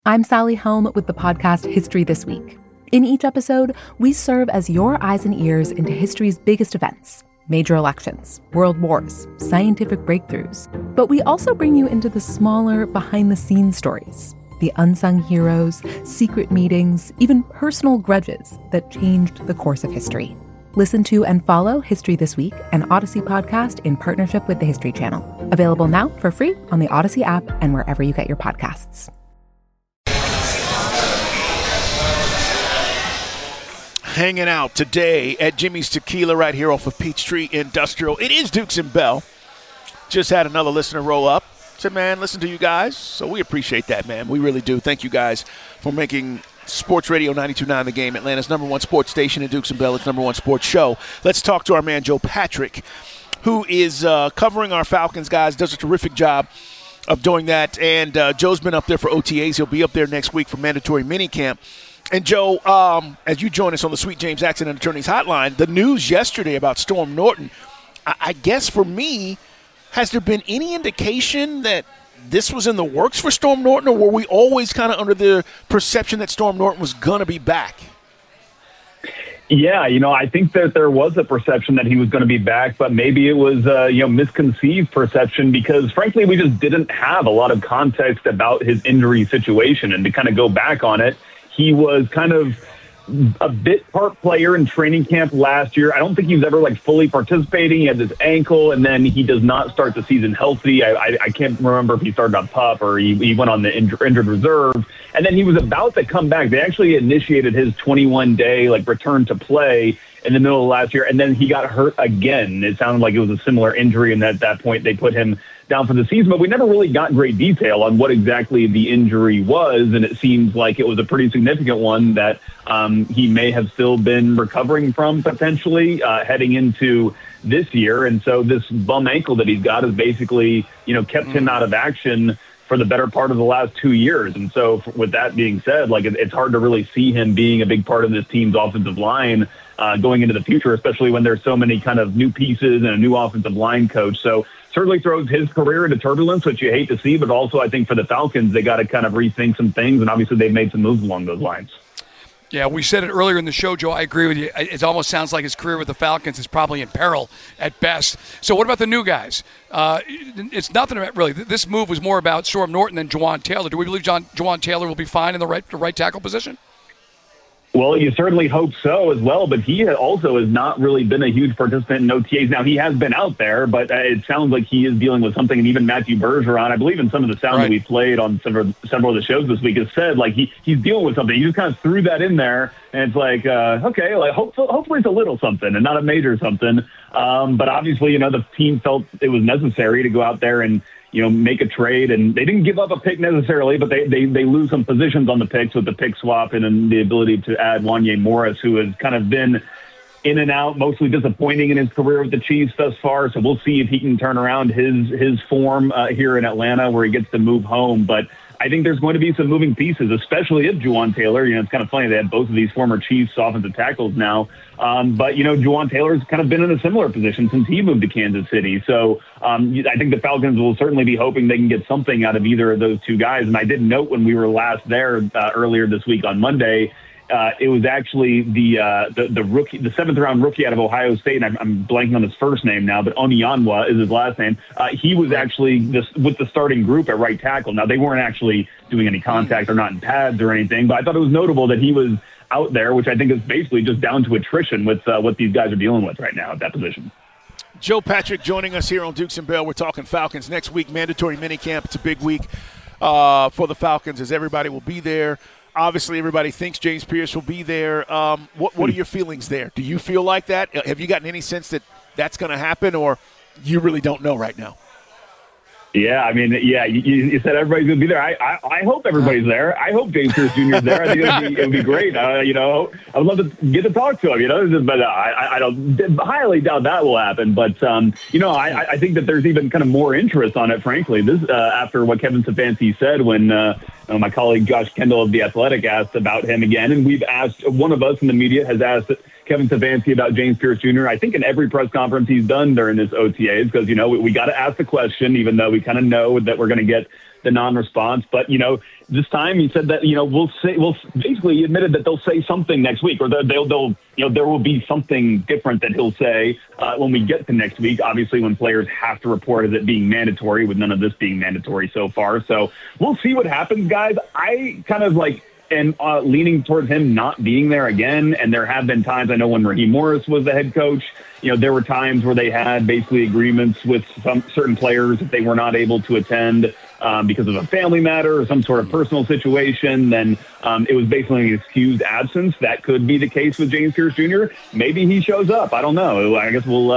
I'm Sally Helm with the podcast History This Week. In each episode, we serve as your eyes and ears into history's biggest events, major elections, world wars, scientific breakthroughs. But we also bring you into the smaller, behind-the-scenes stories, the unsung heroes, secret meetings, even personal grudges that changed the course of history. Listen to and follow History This Week, an Odyssey podcast in partnership with the History Channel. Available now for free on the Odyssey app and wherever you get your podcasts. Hanging out today at Jimmy's Tequila right here off of Peachtree Industrial. It is Dukes and Bell. Just had another listener roll up. Said, man, listen to you guys. So we appreciate that, man. We really do. Thank you guys for making Sports Radio 92.9 The Game, Atlanta's number one sports station, and Dukes and Bell, its number one sports show. Let's talk to our man Joe Patrick, who is covering our Falcons, guys. Does a terrific job of doing that. And Joe's been up there for OTAs. He'll be up there next week for mandatory minicamp. And, Joe, as you join us on the Sweet James Accident Attorneys Hotline, the news yesterday about Storm Norton, I guess for me, has there been any indication that this was in the works for Storm Norton, or were we always kind of under the perception that Storm Norton was going to be back? Yeah, I think that there was a perception that he was going to be back, but maybe it was, misconceived perception because, frankly, we just didn't have a lot of context about his injury situation. And to kind of go back on it, he was kind of a bit part player in training camp last year. I don't think he was ever fully participating. He had this ankle, and then he does not start the season healthy. I can't remember if he started on PUP or he went on the injured reserve. And then he was about to come back. They actually initiated his 21-day return to play in the middle of last year, and then he got hurt again. It sounded like it was a similar injury, and at that point they put him down for the season, but we never really got great detail on what exactly the injury was, and it seems like it was a pretty significant one that he may have still been recovering from potentially heading into this year. And so this bum ankle that he's got has basically, kept him out of action for the better part of the last 2 years. And so with that being said, it's hard to really see him being a big part of this team's offensive line going into the future, especially when there's so many kind of new pieces and a new offensive line coach. So certainly throws his career into turbulence, which you hate to see, but also I think for the Falcons, they got to kind of rethink some things, and obviously they've made some moves along those lines. Yeah, we said it earlier in the show, Joe. I agree with you. It almost sounds like his career with the Falcons is probably in peril at best. So what about the new guys? It's nothing about really. This move was more about Storm Norton than Jawaan Taylor. Do we believe Jawaan Taylor will be fine in the right tackle position? Well, you certainly hope so as well, but he also has not really been a huge participant in OTAs. Now, he has been out there, but it sounds like he is dealing with something, and even Matthew Bergeron, I believe in some of the sound that we played on several of the shows this week, has said, he's dealing with something. He just kind of threw that in there, and it's okay, hopefully it's a little something and not a major something. But obviously, the team felt it was necessary to go out there and make a trade, and they didn't give up a pick necessarily, but they lose some positions on the picks with the pick swap and then the ability to add Wanya Morris, who has kind of been in and out, mostly disappointing in his career with the Chiefs thus far. So we'll see if he can turn around his form here in Atlanta where he gets to move home. But I think there's going to be some moving pieces, especially if Jawaan Taylor, it's kind of funny, they have both of these former Chiefs offensive tackles now. But Jawaan Taylor's kind of been in a similar position since he moved to Kansas City. So I think the Falcons will certainly be hoping they can get something out of either of those two guys. And I did note when we were last there earlier this week on Monday, it was actually the rookie, the 7th round rookie out of Ohio State, and I'm blanking on his first name now, but Onyanwa is his last name. He was actually with the starting group at right tackle. Now, they weren't actually doing any contact or not in pads or anything, but I thought it was notable that he was out there, which I think is basically just down to attrition with what these guys are dealing with right now at that position. Joe Patrick joining us here on Dukes and Bell. We're talking Falcons next week, mandatory minicamp. It's a big week for the Falcons as everybody will be there. Obviously, everybody thinks James Pierce will be there. What are your feelings there? Do you feel like that? Have you gotten any sense that that's going to happen, or you really don't know right now? Yeah, I mean, you said everybody's going to be there. I hope everybody's there. I hope James Pierce Jr. is there. I think it would be great. I would love to get to talk to him, but I don't highly doubt that will happen. But, I think that there's even kind of more interest on it, frankly, this after what Kevin Stefanski said when my colleague Josh Kendall of The Athletic asked about him again. And we've asked, one of us in the media has asked Kevin Stefanski about James Pierce Jr. I think in every press conference he's done during this OTAs, because, we got to ask the question, even though we kind of know that we're going to get non-response. But, this time he said that, we'll basically he admitted that they'll say something next week, or they'll there will be something different that he'll say when we get to next week, obviously when players have to report as it being mandatory, with none of this being mandatory so far. So we'll see what happens, guys. I kind of and leaning towards him not being there again. And there have been times, I know when Raheem Morris was the head coach, there were times where they had basically agreements with some certain players that they were not able to attend because of a family matter or some sort of personal situation. Then it was basically an excused absence. That could be the case with James Pierce Jr. Maybe he shows up. I don't know. I guess we'll,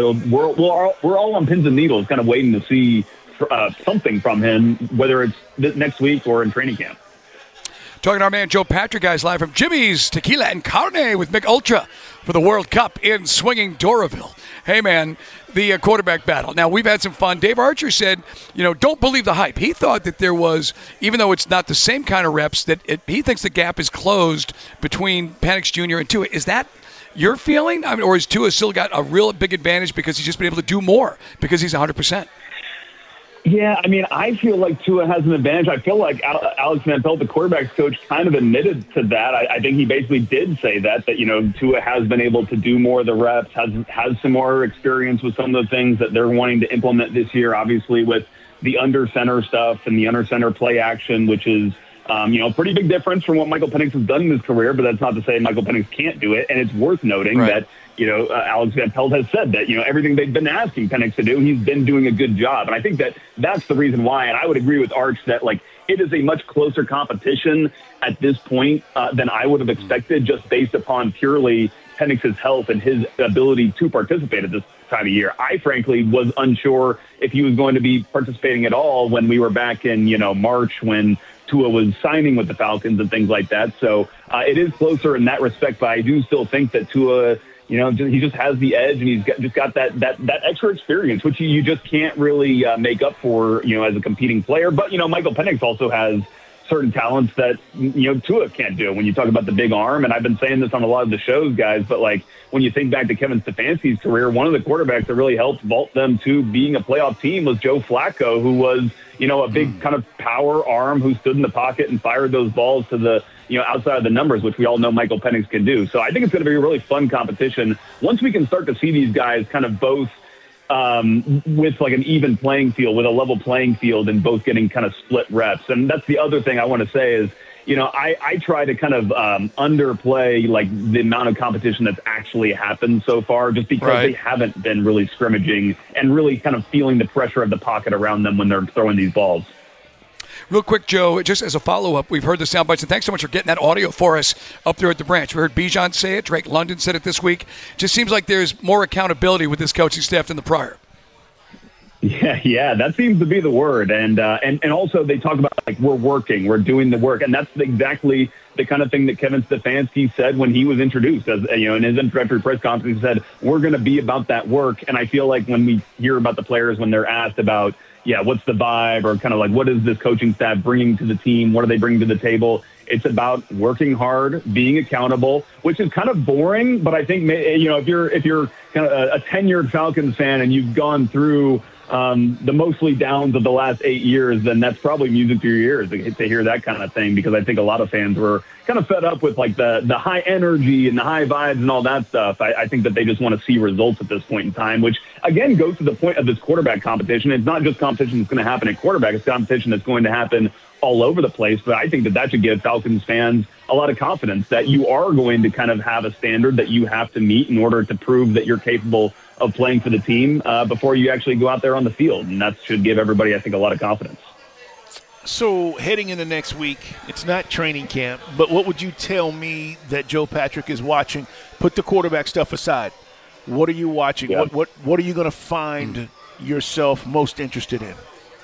we're all on pins and needles kind of waiting to see something from him, whether it's next week or in training camp. Talking to our man Joe Patrick, guys, live from Jimmy's Tequila and Carne with Mick Ultra for the World Cup in swinging Doraville. Hey, man, the quarterback battle. Now, we've had some fun. Dave Archer said, don't believe the hype. He thought that there was, even though it's not the same kind of reps, that he thinks the gap is closed between Penix Jr. and Tua. Is that your feeling? I mean, or has Tua still got a real big advantage because he's just been able to do more because he's 100%? Yeah, I mean, I feel like Tua has an advantage. I feel like Alex Van Pelt, the quarterback's coach, kind of admitted to that. I think he basically did say that Tua has been able to do more of the reps, has some more experience with some of the things that they're wanting to implement this year, obviously with the under center stuff and the under center play action, which is, a pretty big difference from what Michael Penix has done in his career, but that's not to say Michael Penix can't do it. And it's worth noting that, Alex Van Pelt has said that, everything they've been asking Penix to do, he's been doing a good job. And I think that that's the reason why. And I would agree with Arch that, it is a much closer competition at this point than I would have expected, just based upon purely Penix's health and his ability to participate at this time of year. I frankly was unsure if he was going to be participating at all when we were back in, March, when Tua was signing with the Falcons and things like that. So it is closer in that respect, but I do still think that Tua, he just has the edge, and he's got that extra experience, which you just can't really make up for, as a competing player. But, Michael Penix also has certain talents that, Tua can't do when you talk about the big arm. And I've been saying this on a lot of the shows, guys, but when you think back to Kevin Stefanski's career, one of the quarterbacks that really helped vault them to being a playoff team was Joe Flacco, who was, a big kind of power arm who stood in the pocket and fired those balls to the, outside of the numbers, which we all know Michael Penix can do. So I think it's going to be a really fun competition once we can start to see these guys kind of both with an even playing field, with a level playing field, and both getting kind of split reps. And that's the other thing I want to say is, I try to kind of underplay the amount of competition that's actually happened so far, just because they haven't been really scrimmaging and really kind of feeling the pressure of the pocket around them when they're throwing these balls. Real quick, Joe, just as a follow-up, we've heard the sound bites, and thanks so much for getting that audio for us up there at the branch. We heard Bijan say it. Drake London said it this week. Just seems like there's more accountability with this coaching staff than the prior. Yeah, that seems to be the word. And also they talk about we're doing the work. And that's exactly the kind of thing that Kevin Stefanski said when he was introduced. As in his introductory press conference, he said, we're going to be about that work. And I feel like when we hear about the players, when they're asked about, what's the vibe, or kind of what is this coaching staff bringing to the team? What are they bringing to the table? It's about working hard, being accountable, which is kind of boring. But I think, if you're kind of a tenured Falcons fan and you've gone through the mostly downs of the last 8 years, then that's probably music to your ears to hear that kind of thing, because I think a lot of fans were kind of fed up with the high energy and the high vibes and all that stuff. I think that they just want to see results at this point in time, which again goes to the point of this quarterback competition. It's not just competition that's going to happen at quarterback, it's competition that's going to happen all over the place. But I think that should give Falcons fans a lot of confidence that you are going to kind of have a standard that you have to meet in order to prove that you're capable of playing for the team before you actually go out there on the field. And that should give everybody, I think, a lot of confidence. So heading into next week, it's not training camp, but what would you tell me that Joe Patrick is watching? Put the quarterback stuff aside. What are you watching? Yeah. What are you going to find yourself most interested in?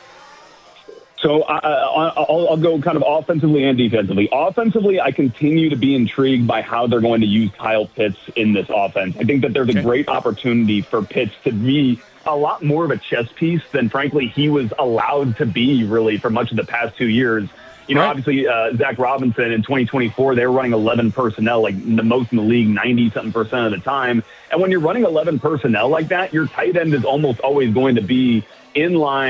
So I'll go kind of offensively and defensively. Offensively, I continue to be intrigued by how they're going to use Kyle Pitts in this offense. I think that there's a great opportunity for Pitts to be a lot more of a chess piece than, frankly, he was allowed to be, really, for much of the past 2 years. Obviously, Zach Robinson in 2024, they were running 11 personnel, the most in the league, 90-something% of the time. And when you're running 11 personnel like that, your tight end is almost always going to be in line,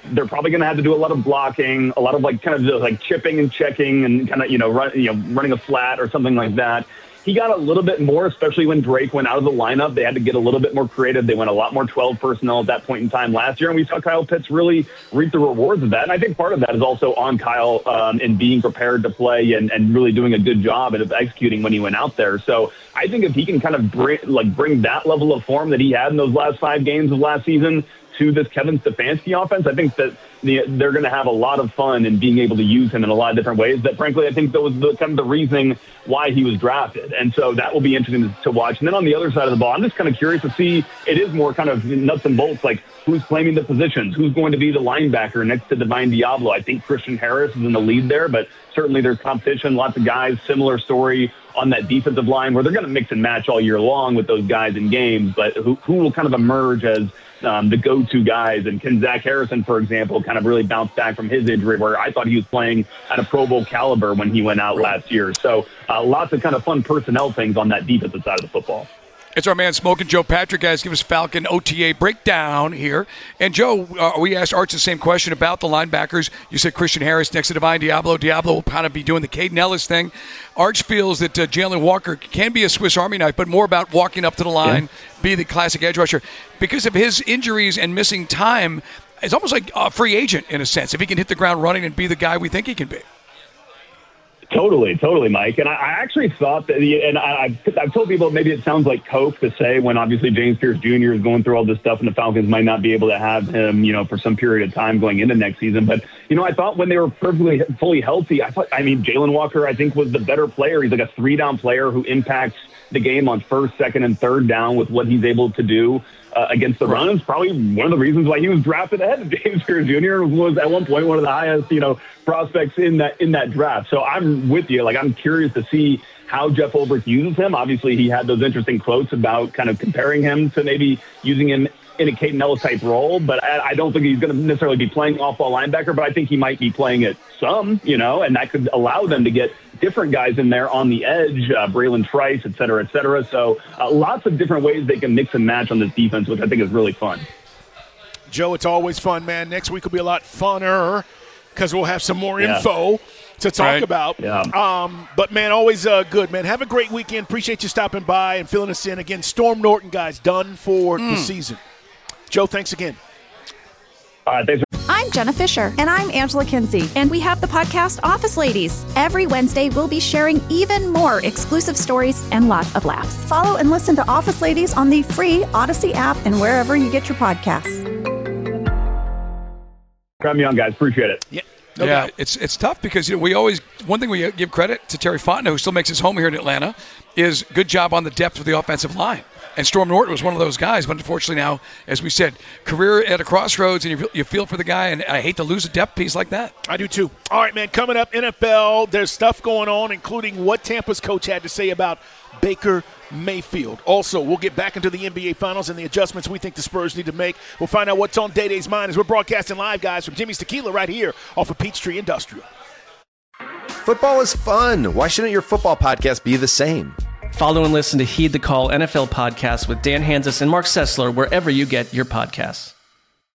they're probably going to have to do a lot of blocking, a lot of kind of just chipping and checking and kind of, running a flat or something like that. He got a little bit more, especially when Drake went out of the lineup. They had to get a little bit more creative. They went a lot more 12 personnel at that point in time last year, and we saw Kyle Pitts really reap the rewards of that. And I think part of that is also on Kyle in being prepared to play and really doing a good job of executing when he went out there. So I think if he can kind of bring that level of form that he had in those last 5 games of last season to this Kevin Stefanski offense, I think that they're going to have a lot of fun in being able to use him in a lot of different ways. That, frankly, I think that was kind of the reasoning why he was drafted. And so that will be interesting to watch. And then on the other side of the ball, I'm just kind of curious to see, it is more kind of nuts and bolts, like who's claiming the positions, who's going to be the linebacker next to Divine Diablo. I think Christian Harris is in the lead there, but certainly there's competition, lots of guys, similar story on that defensive line where they're going to mix and match all year long with those guys in games, but who will kind of emerge as the go-to guys. And can Zach Harrison, for example, kind of really bounce back from his injury where I thought he was playing at a Pro Bowl caliber when he went out last year. So lots of kind of fun personnel things on that defensive side of the football. It's our man Smoking Joe Patrick, guys. Give us Falcon OTA breakdown here. And Joe, we asked Arch the same question about the linebackers. You said Christian Harris next to Divine Diablo. Diablo will kind of be doing the Caden Ellis thing. Arch feels that Jalen Walker can be a Swiss Army knife, but more about walking up to the line, be the classic edge rusher. Because of his injuries and missing time, it's almost like a free agent in a sense, if he can hit the ground running and be the guy we think he can be. Totally, Mike. And I actually thought that, and I've told people maybe it sounds like coke to say when obviously James Pierce Jr. is going through all this stuff and the Falcons might not be able to have him, for some period of time going into next season. But, I thought when they were perfectly fully healthy, Jalen Walker, I think, was the better player. He's like a 3-down player who impacts the game on 1st, 2nd, and 3rd down with what he's able to do against the run. It's probably one of the reasons why he was drafted ahead of James Pierce Jr. was at one point one of the highest, prospects in that draft. So I'm with you. I'm curious to see how Jeff Ulbrich uses him. Obviously, he had those interesting quotes about kind of comparing him to maybe using him in a Caden Ellis type role, but I don't think he's going to necessarily be playing off-ball linebacker, but I think he might be playing it some, and that could allow them to get different guys in there on the edge, Braylon Trice, et cetera, et cetera. So lots of different ways they can mix and match on this defense, which I think is really fun. Joe, it's always fun, man. Next week will be a lot funner because we'll have some more info to talk about. Yeah. But, man, always good, man. Have a great weekend. Appreciate you stopping by and filling us in. Again, Storm Norton, guys, done for the season. Joe, thanks again. All right, thanks. I'm Jenna Fisher. And I'm Angela Kinsey. And we have the podcast Office Ladies. Every Wednesday, we'll be sharing even more exclusive stories and lots of laughs. Follow and listen to Office Ladies on the free Odyssey app and wherever you get your podcasts. Grab me on, guys. Appreciate it. Yeah. No doubt. It's tough because we always – one thing we give credit to Terry Fontenot, who still makes his home here in Atlanta, is good job on the depth of the offensive line. And Storm Norton was one of those guys, but unfortunately now, as we said, career at a crossroads, and you feel for the guy, and I hate to lose a depth piece like that. I do too. All right, man, coming up, NFL, there's stuff going on, including what Tampa's coach had to say about Baker Mayfield. Also, we'll get back into the NBA Finals and the adjustments we think the Spurs need to make. We'll find out what's on Day-Day's mind as we're broadcasting live, guys, from Jimmy's Tequila right here off of Peachtree Industrial. Football is fun. Why shouldn't your football podcast be the same? Follow and listen to Heed the Call NFL podcast with Dan Hanzus and Mark Sessler wherever you get your podcasts.